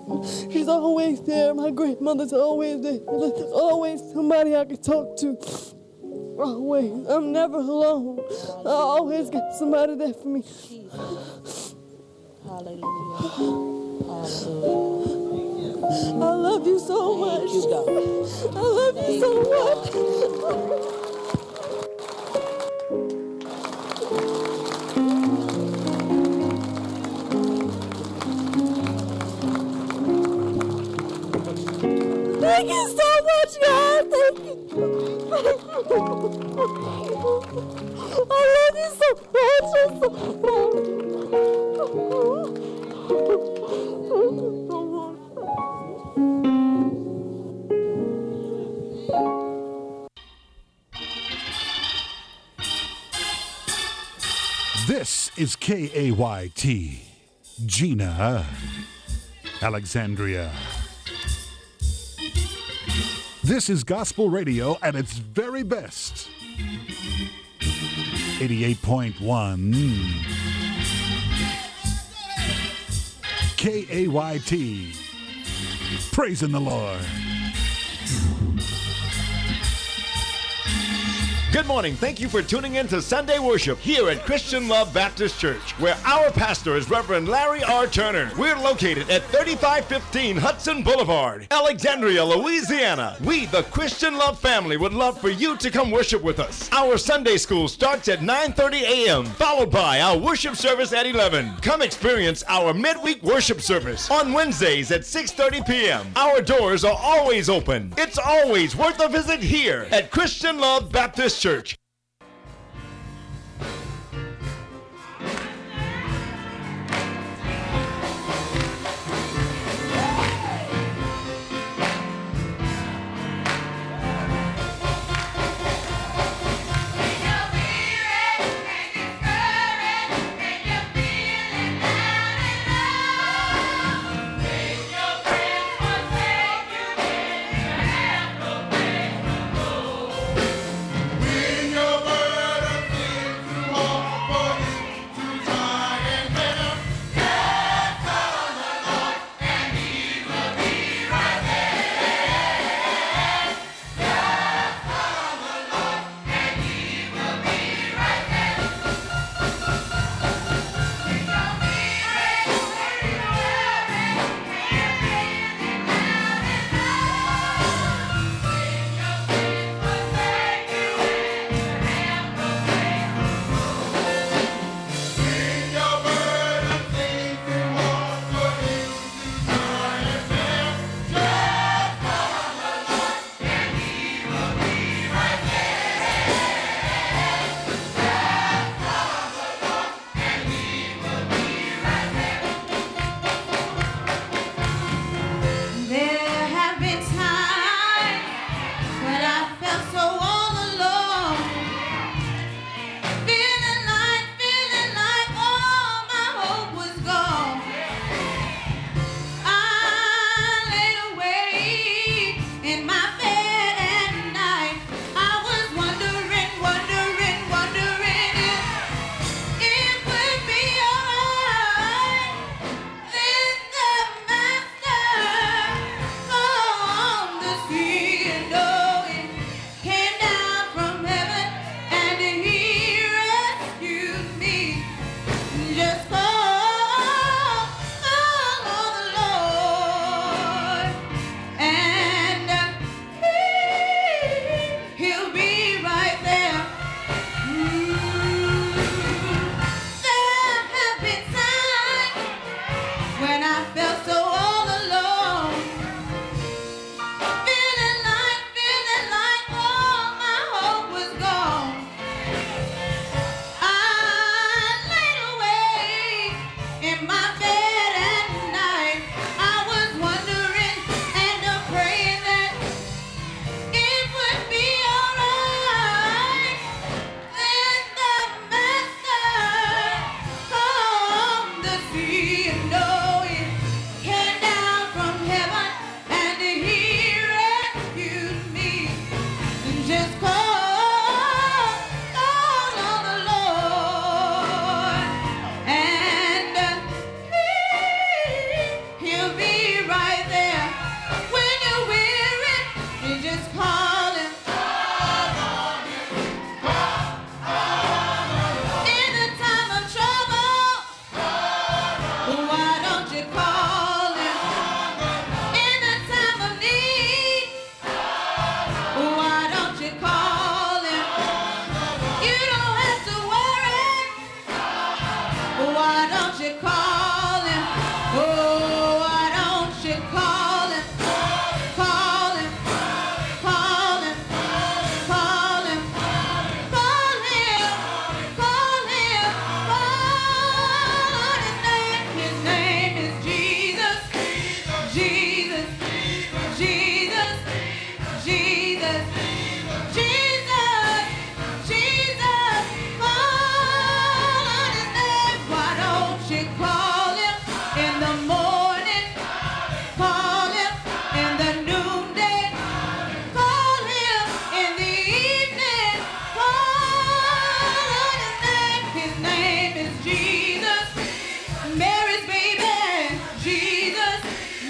She's always there. My grandmother's always there. There's always somebody I can talk to. Always. I'm never alone. I always got somebody there for me. Hallelujah. Hallelujah. I love you so much. Thank you, God. I love you so much. Thank you so much, God. Thank you. I love you so much. This is KAYT, Gina, Alexandria. This is gospel radio at its very best. 88.1 KAYT. Praising the Lord. Good morning. Thank you for tuning in to Sunday Worship here at Christian Love Baptist Church, where our pastor is Reverend Larry R. Turner. We're located at 3515 Hudson Boulevard, Alexandria, Louisiana. We, the Christian Love family, would love for you to come worship with us. Our Sunday school starts at 9:30 a.m., followed by our worship service at 11. Come experience our midweek worship service on Wednesdays at 6:30 p.m. Our doors are always open. It's always worth a visit here at Christian Love Baptist Church. When you're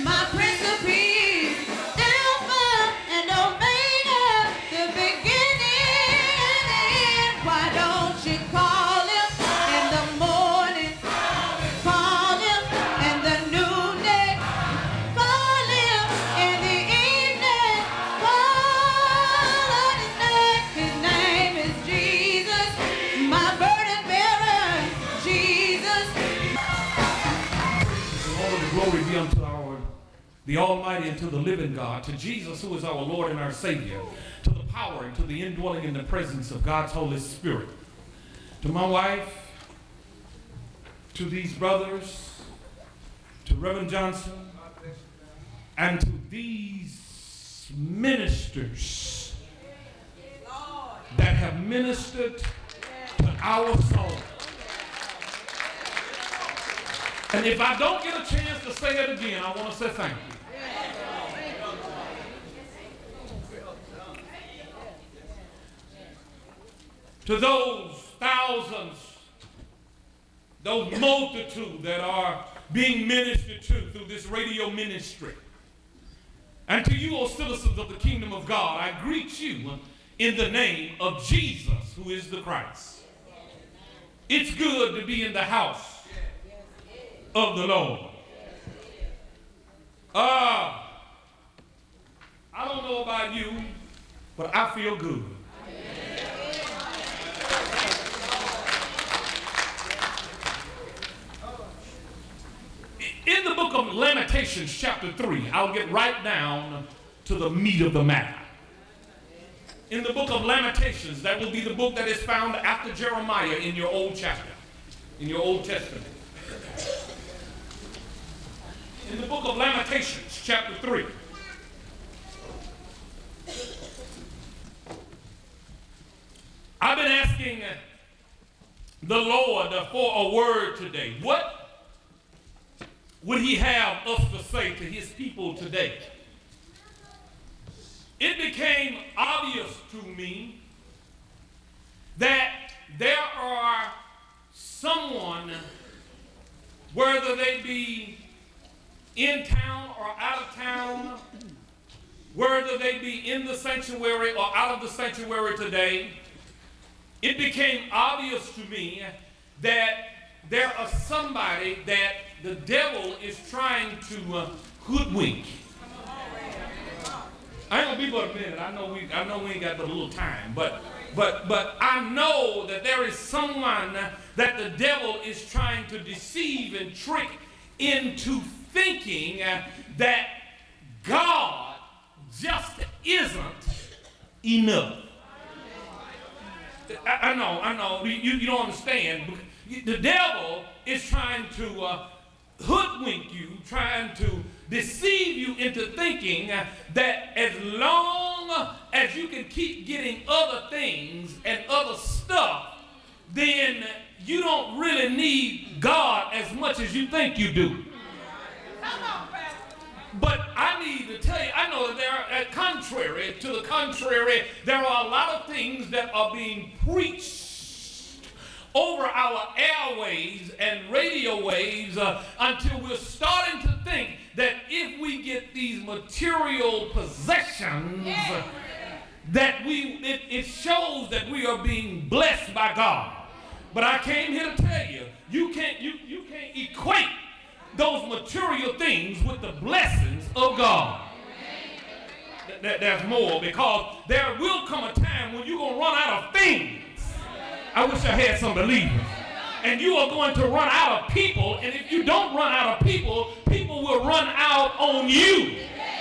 my Prince of Peace, Alpha and Omega, the beginning and the end. Why don't you call him in the morning? Call him in the noonday. Call him in the evening. Call on his name. His name is Jesus, my burden bearer, Jesus. All of the glory be unto the Almighty and to the living God, to Jesus who is our Lord and our Savior, to the power and to the indwelling in the presence of God's Holy Spirit, to my wife, to these brothers, to Reverend Johnson, and to these ministers that have ministered to our soul. And if I don't get a chance to say it again, I want to say thank you. To those thousands, those multitudes that are being ministered to through this radio ministry. And to you, O citizens of the kingdom of God, I greet you in the name of Jesus, who is the Christ. It's good to be in the house of the Lord. I don't know about you, but I feel good. In the book of Lamentations, chapter 3, I'll get right down to the meat of the matter. In the book of Lamentations, that will be the book that is found after Jeremiah in your Old chapter, in your Old Testament. In the book of Lamentations, chapter 3. I've been asking the Lord for a word today. What would he have us to say to his people today? It became obvious to me that there are someone, whether they be in town or out of town, whether they be in the sanctuary or out of the sanctuary today, it became obvious to me that there are somebody that the devil is trying to hoodwink. I ain't gonna be but a minute. I know we ain't got but a little time, but I know that there is someone that the devil is trying to deceive and trick into thinking that God just isn't enough. I know. You don't understand. The devil is trying to hoodwink you, trying to deceive you into thinking that as long as you can keep getting other things and other stuff, then you don't really need God as much as you think you do. But I need to tell you, I know that to the contrary, there are a lot of things that are being preached over our airwaves and radio waves until we're starting to think that if we get these material possessions, that it shows that we are being blessed by God. But I came here to tell you, you can't equate those material things with the blessings of God. There's more, because there will come a time when you're going to run out of things. I wish I had some believers. And you are going to run out of people, and if you don't run out of people, people will run out on you.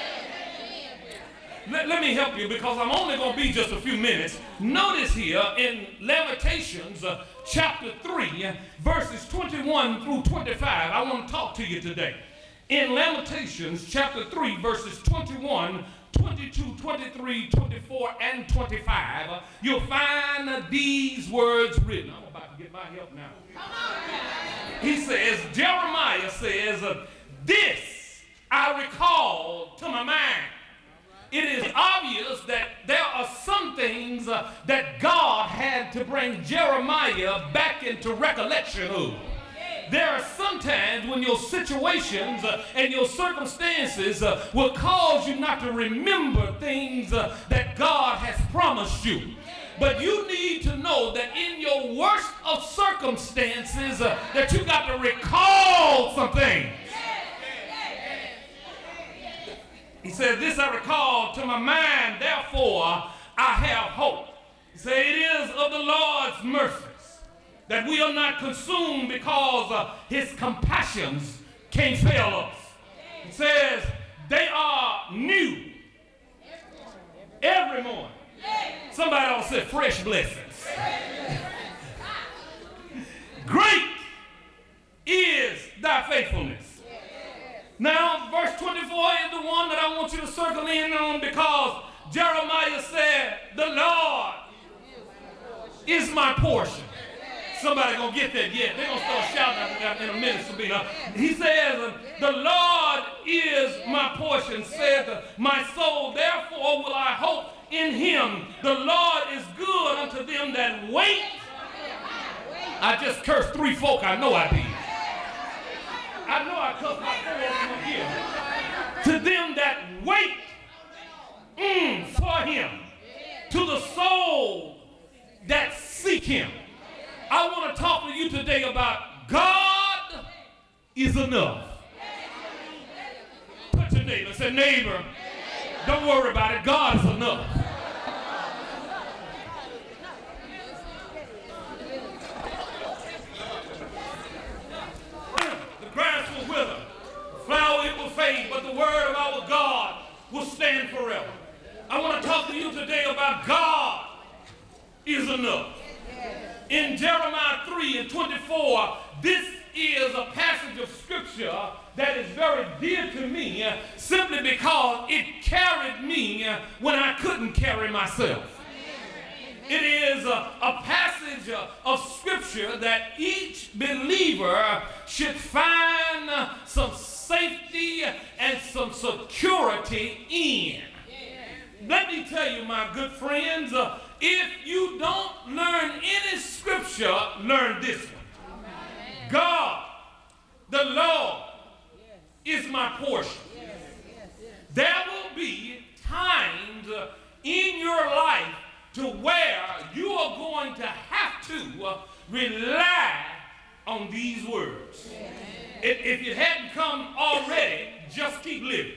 Let me help you, because I'm only going to be just a few minutes. Notice here in Lamentations chapter 3, verses 21 through 25. I want to talk to you today. In Lamentations chapter 3, verses 21, 22, 23, 24, and 25, you'll find these words written. I'm about to get my help now. He says, Jeremiah says, this I recall to my mind. It is obvious that there are some things that God had to bring Jeremiah back into recollection of. There are sometimes when your situations and your circumstances will cause you not to remember things that God has promised you. But you need to know that in your worst of circumstances that you got to recall some things. He says, this I recall to my mind, therefore I have hope. He said, it is of the Lord's mercies that we are not consumed because his compassions can't fail us. He says, they are new every morning. Somebody ought to say fresh blessings. Great is thy faithfulness. Now, verse 24 is the one that I want you to circle in on, because Jeremiah said, the Lord is my portion. Somebody gonna get that yet. They're gonna start shouting in a minute, Sabina. He says, the Lord is my portion, said my soul, therefore will I hope in him. The Lord is good unto them that wait. I just cursed 3 folk, I know I did. I know I cussed my 4 of them here. To them that wait for him, to the soul that seek him. I want to talk to you today about God is enough. Touch your neighbor. Say, neighbor, don't worry about it. God is enough. The grass will wither, the flower it will fade, but the word of our God will stand forever. I want to talk to you today about God is enough. In Jeremiah 3:24, this is a passage of scripture that is very dear to me simply because it carried me when I couldn't carry myself. It is a passage of scripture that each believer should find some safety and some security in. Let me tell you, my good friends, if you don't learn any scripture, learn this one. God, the Lord, is my portion. There will be times in your life to where you are going to have to rely on these words. If it hadn't come already, just keep living.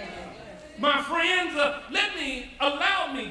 My friends, allow me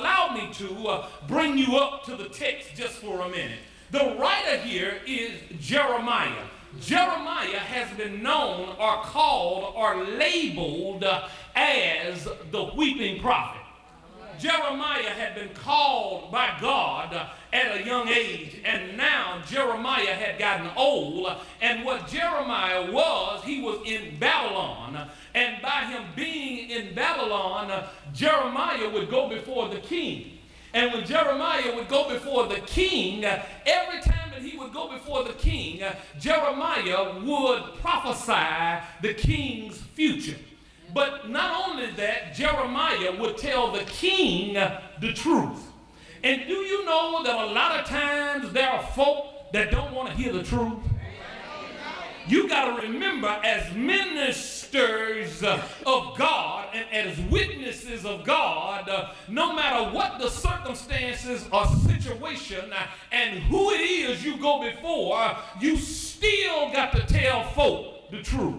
to bring you up to the text just for a minute. The writer here is Jeremiah. Jeremiah has been known or called or labeled as the weeping prophet. Jeremiah had been called by God at a young age, and now Jeremiah had gotten old, and what Jeremiah was, he was in Babylon, and by him being in Babylon, Jeremiah would go before the king. And when Jeremiah would go before the king, every time that he would go before the king, Jeremiah would prophesy the king's future. But not only that, Jeremiah would tell the king the truth. And do you know that a lot of times there are folk that don't want to hear the truth? You got to remember, as ministers of God and as witnesses of God, no matter what the circumstances or situation and who it is you go before, you still got to tell folk the truth.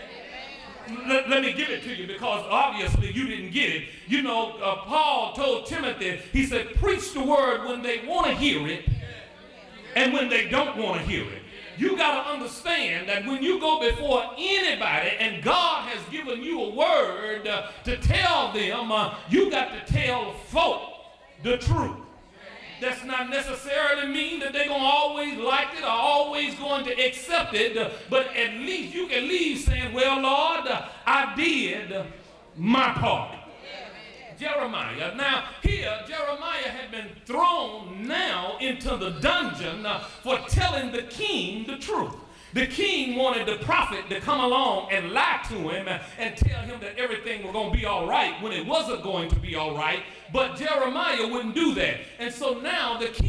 Let me give it to you, because obviously you didn't get it. You know, Paul told Timothy, he said, preach the word when they want to hear it and when they don't want to hear it. You got to understand that when you go before anybody and God has given you a word to tell them, you got to tell folk the truth. That's not necessarily mean that they're going to always like it or always going to accept it, but at least you can leave saying, well, Lord, I did my part. Jeremiah. Now, here, Jeremiah had been thrown now into the dungeon for telling the king the truth. The king wanted the prophet to come along and lie to him and tell him that everything was going to be all right when it wasn't going to be all right. But Jeremiah wouldn't do that. And so now the king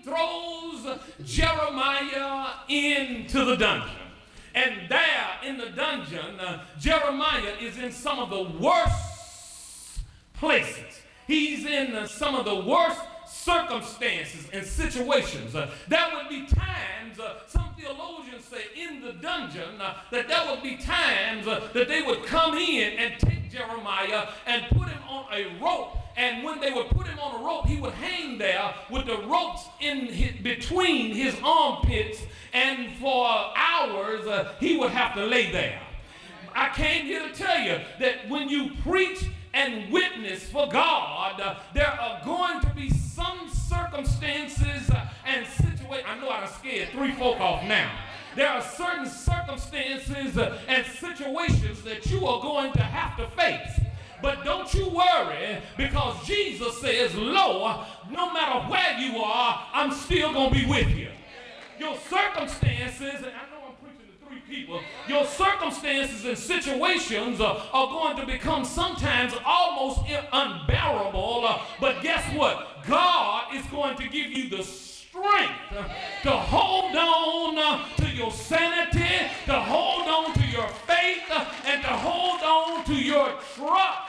throws Jeremiah into the dungeon. And there in the dungeon, Jeremiah is in some of the worst places. He's in some of the worst circumstances and situations. There would be times, some theologians say in the dungeon, that there would be times that they would come in and take Jeremiah and put him on a rope. And when they would put him on a rope, he would hang there with the ropes between his armpits, and for hours he would have to lay there. I came here to tell you that when you preach and witness for God, there are going to be some circumstances and situations. I know I done scared 3 folk off now. There are certain circumstances and situations that you are going to have to face. But don't you worry, because Jesus says, "Lo, no matter where you are, I'm still going to be with you." Your circumstances, and I know I'm preaching to 3 people, your circumstances and situations are going to become sometimes almost unbearable. But guess what? God is going to give you the strength to hold on to your sanity, to hold on to your faith, and to hold on to your trust.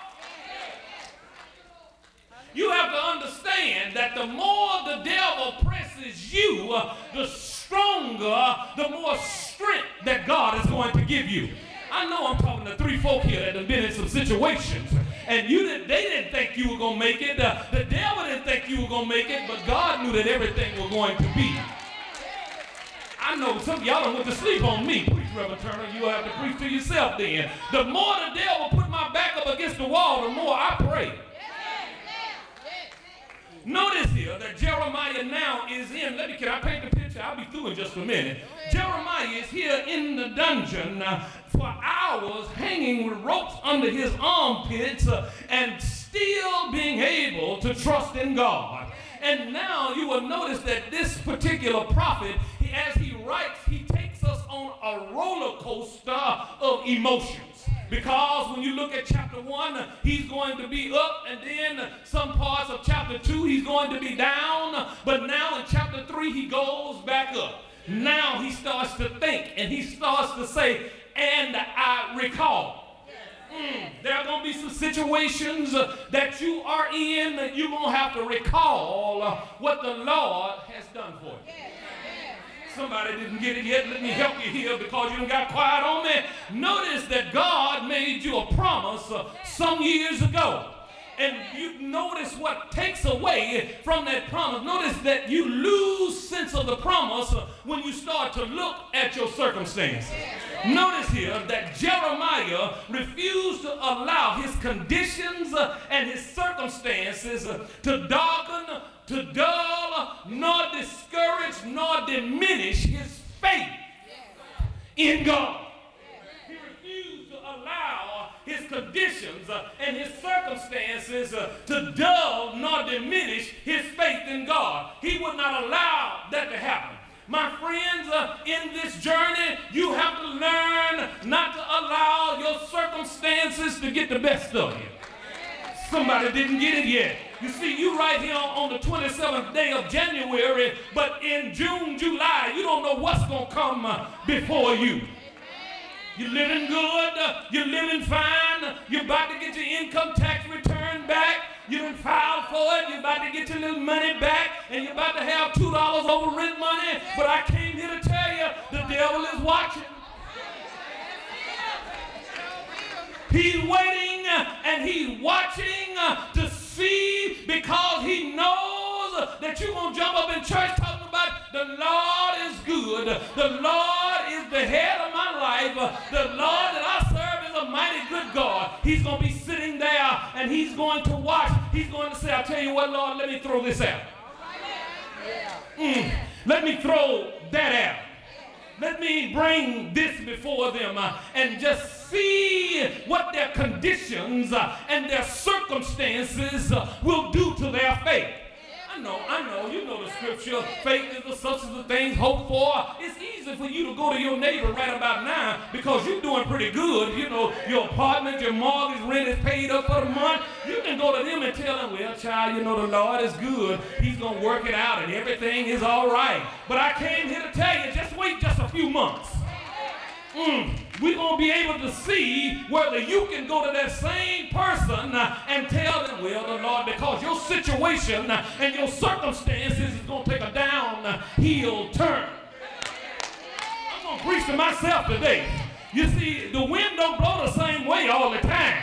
You have to understand that the more the devil presses you, the stronger, the more strength that God is going to give you. I know I'm talking to 3 folk here that have been in some situations, and they didn't think you were going to make it. The devil didn't think you were going to make it, but God knew that everything was going to be. I know some of y'all don't went to sleep on me. Preach, Reverend Turner. You'll have to preach to yourself then. The more the devil put my back up against the wall, the more I pray. Notice here that Jeremiah now is in, can I paint the picture? I'll be through in just a minute. Jeremiah is here in the dungeon for hours, hanging with ropes under his armpits and still being able to trust in God. And now you will notice that this particular prophet, as he writes, he takes us on a roller coaster of emotions. Because when you look at chapter 1, he's going to be up, and then some parts of chapter 2, he's going to be down. But now in chapter 3, he goes back up. Now he starts to think, and he starts to say, "And I recall." There are going to be some situations that you are in that you're going to have to recall what the Lord has done for you. Somebody didn't get it yet. Let me help you here because you done got quiet on me. Notice that God made you a promise some years ago. And you notice what takes away from that promise. Notice that you lose sense of the promise when you start to look at your circumstance. Notice here that Jeremiah refused to allow his conditions and his circumstances to darken, to dull, nor discourage, nor diminish his faith in God. He refused to allow his conditions and his circumstances to dull nor diminish his faith in God. He would not allow that to happen. My friends, in this journey, you have to learn not to allow your circumstances to get the best of you. Somebody didn't get it yet. You see, you right here on the 27th day of January, but in June, July, you don't know what's going to come before you. You're living good, you're living fine, you're about to get your income tax return back, you done filed for it, you're about to get your little money back, and you're about to have $2 over rent money, but I came here to tell you, the devil is watching. He's waiting and he's watching to see, because he knows that you're going to jump up in church talking about the Lord is good. The Lord is the head of my life. The Lord that I serve is a mighty good God. He's going to be sitting there and he's going to watch. He's going to say, "I'll tell you what, Lord, let me throw this out. Let me throw that out. Let me bring this before them and just see what their conditions and their circumstances will do to their faith." I know, you know the scripture. Faith is the substance of things hoped for. It's easy for you to go to your neighbor right about now because you're doing pretty good. You know, your apartment, your mortgage rent is paid up for the month, you can go to them and tell them, well, child, you know the Lord is good. He's going to work it out and everything is all right. But I came here to tell you, just wait just a few months. We're going to be able to see whether you can go to that same person and tell them, well, the Lord, because your situation and your circumstances is going to take a downhill turn. I'm going to preach to myself today. You see, the wind don't blow the same way all the time.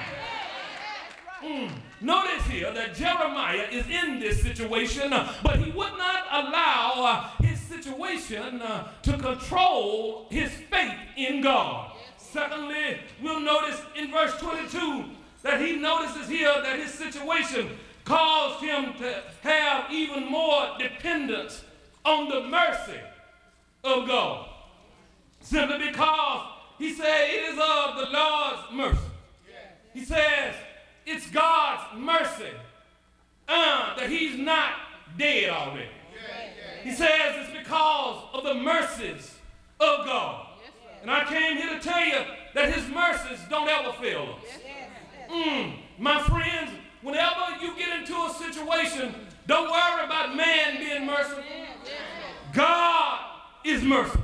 Notice here that Jeremiah is in this situation, but he would not allow his situation to control his faith in God. Secondly, we'll notice in verse 22 that he notices here that his situation caused him to have even more dependence on the mercy of God. Simply because he said it is of the Lord's mercy. He says it's God's mercy that he's not dead already. He says it's because of the mercies of God. And I came here to tell you that his mercies don't ever fail us. My friends, whenever you get into a situation, don't worry about man being merciful. God is merciful.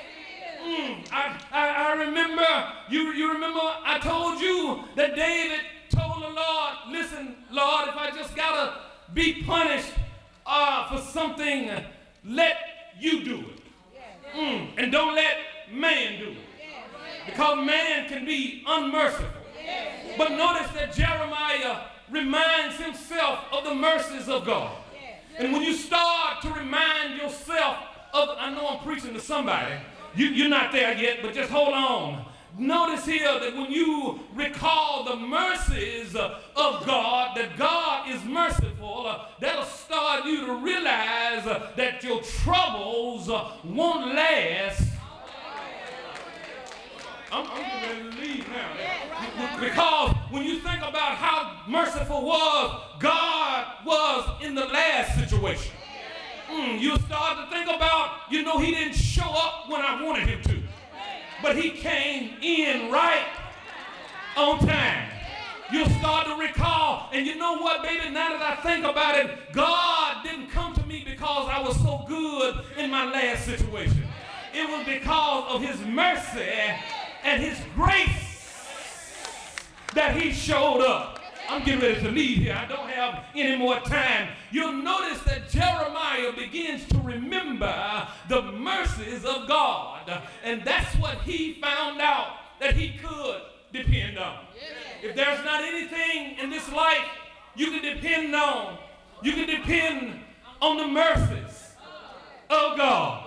I remember, you remember I told you that David told the Lord, listen, Lord, if I just gotta be punished for something, let you do it. And don't let man do it. Because man can be unmerciful. But notice that Jeremiah reminds himself of the mercies of God. And when you start to remind yourself of, I know I'm preaching to somebody, you're not there yet, but just hold on. Notice here that when you recall the mercies of God, that God is merciful, that'll start you to realize that your troubles won't last. I'm getting ready to leave now. Because when you think about how merciful God was in the last situation, you start to think about, he didn't show up when I wanted him to. But he came in right on time. You'll start to recall, and you know what, baby, now that I think about it, God didn't come to me because I was so good in my last situation. It was because of his mercy and his grace that he showed up. I'm getting ready to leave here. I don't have any more time. You'll notice that Jeremiah begins to remember the mercies of God. And that's what he found out that he could depend on. If there's not anything in this life you can depend on, you can depend on the mercies of God.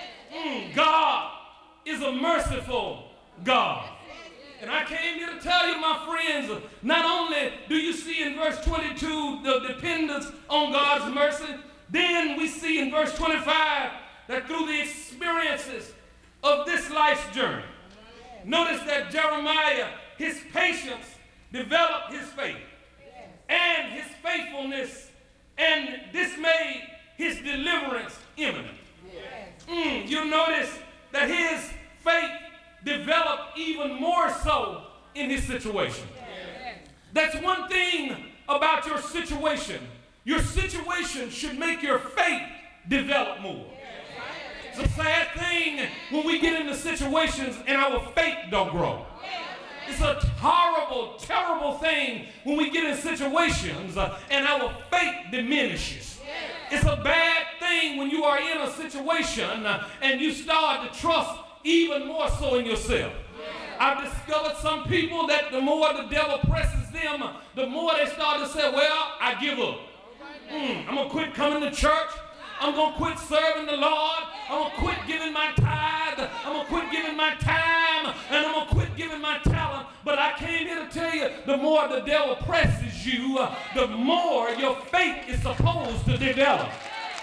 God is a merciful God. And I came here to tell you, my friends, not only do you see in verse 22 the dependence on God's mercy, then we see in verse 25 that through the experiences of this life's journey, notice that Jeremiah, his patience developed his faith, and his faithfulness, and this made his deliverance imminent. You'll notice that his faith developed even more so in his situation. That's one thing about your situation. Your situation should make your faith develop more. It's a sad thing when we get into situations and our faith don't grow. It's a horrible, terrible thing when we get in situations and our faith diminishes. It's a bad thing when you are in a situation and you start to trust even more so in yourself. I've discovered some people that the more the devil presses them, the more they start to say, well, I give up. I'm going to quit coming to church. I'm going to quit serving the Lord. I'm going to quit giving my tithe. I'm going to quit giving my time. And I'm going to quit giving my talent. But I came here to tell you, the more the devil presses you, the more your faith is supposed to develop.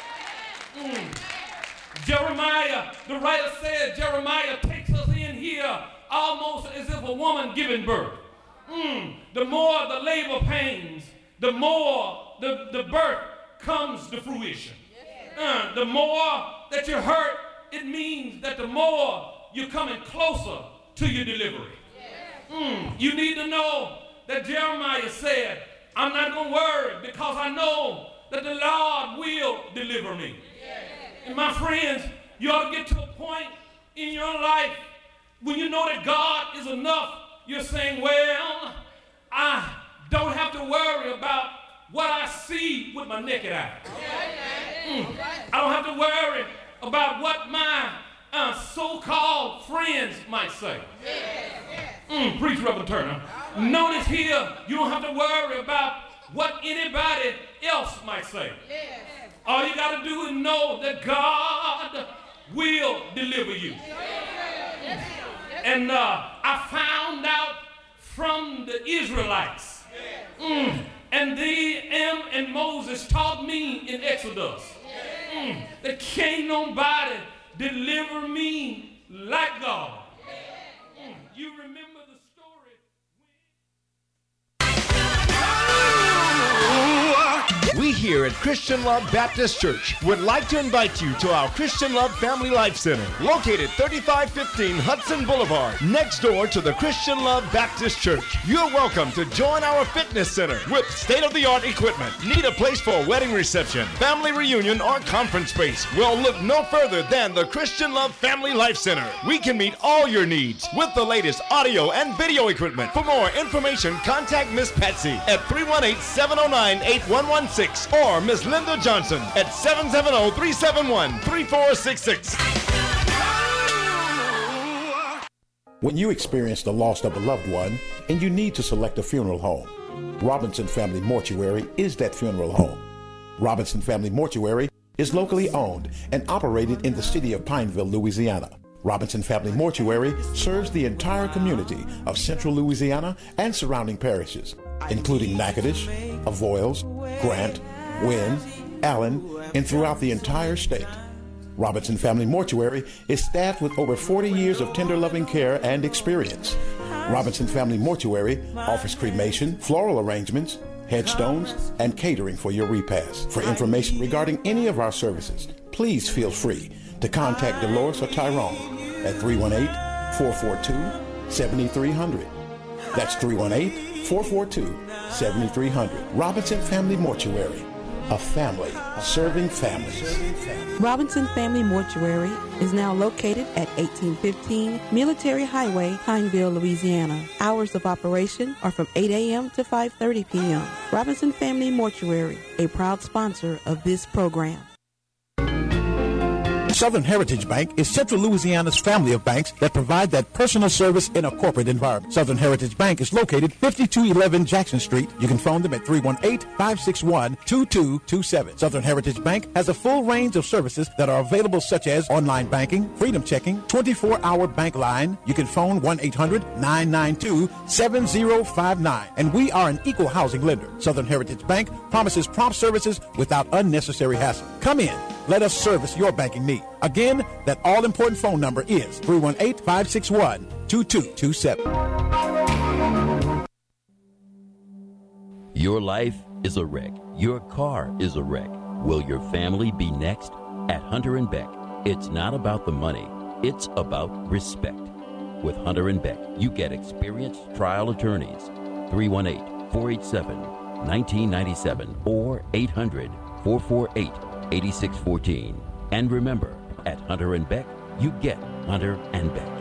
Jeremiah, the writer said, Jeremiah takes us in here almost as if a woman giving birth. The more the labor pains, the more the birth comes to fruition. The more that you're hurt, it means that the more you're coming closer to your delivery. You need to know that Jeremiah said, I'm not going to worry because I know that the Lord will deliver me. And my friends, you ought to get to a point in your life when you know that God is enough. You're saying, well, I don't have to worry about what I see with my naked eye. I don't have to worry about what my so-called friends might say. Preach, Reverend Turner. Notice here, you don't have to worry about what anybody else might say. All you got to do is know that God will deliver you. And I found out from the Israelites, and Moses taught me in Exodus, that can't nobody deliver me like God. You remember the story We here at Christian Love Baptist Church would like to invite you to our Christian Love Family Life Center, located 3515 Hudson Boulevard, next door to the Christian Love Baptist Church. You're welcome to join our fitness center with state-of-the-art equipment. Need a place for a wedding reception, family reunion, or conference space? Well, look no further than the Christian Love Family Life Center. We can meet all your needs with the latest audio and video equipment. For more information, contact Miss Patsy at 318-709-8116 or Miss Linda Johnson at 770-371-3466. When you experience the loss of a loved one and you need to select a funeral home, Robinson Family Mortuary is that funeral home. Robinson Family Mortuary is locally owned and operated in the city of Pineville, Louisiana. Robinson Family Mortuary serves the entire community of central Louisiana and surrounding parishes, including Natchitoches, Avoyelles, Grant, Wynne, Allen, and throughout the entire state. Robinson Family Mortuary is staffed with over 40 years of tender loving care and experience. Robinson Family Mortuary offers cremation, floral arrangements, headstones, and catering for your repast. For information regarding any of our services, please feel free to contact Dolores or Tyrone at 318-442-7300. That's 318-442-7300. Robinson Family Mortuary, a family serving families. Robinson Family Mortuary is now located at 1815 Military Highway, Pineville, Louisiana. Hours of operation are from 8 a.m. to 5:30 p.m. Robinson Family Mortuary, a proud sponsor of this program. Southern Heritage Bank is Central Louisiana's family of banks that provide that personal service in a corporate environment. Southern Heritage Bank is located 5211 Jackson Street. You can phone them at 318-561-2227. Southern Heritage Bank has a full range of services that are available, such as online banking, freedom checking, 24-hour bank line. You can phone 1-800-992-7059. And we are an equal housing lender. Southern Heritage Bank promises prompt services without unnecessary hassle. Come in. Let us service your banking need. Again, that all-important phone number is 318-561-2227. Your life is a wreck. Your car is a wreck. Will your family be next? At Hunter & Beck, it's not about the money. It's about respect. With Hunter & Beck, you get experienced trial attorneys. 318-487-1997 or 800-448-8614. And remember, at Hunter & Beck, you get Hunter & Beck.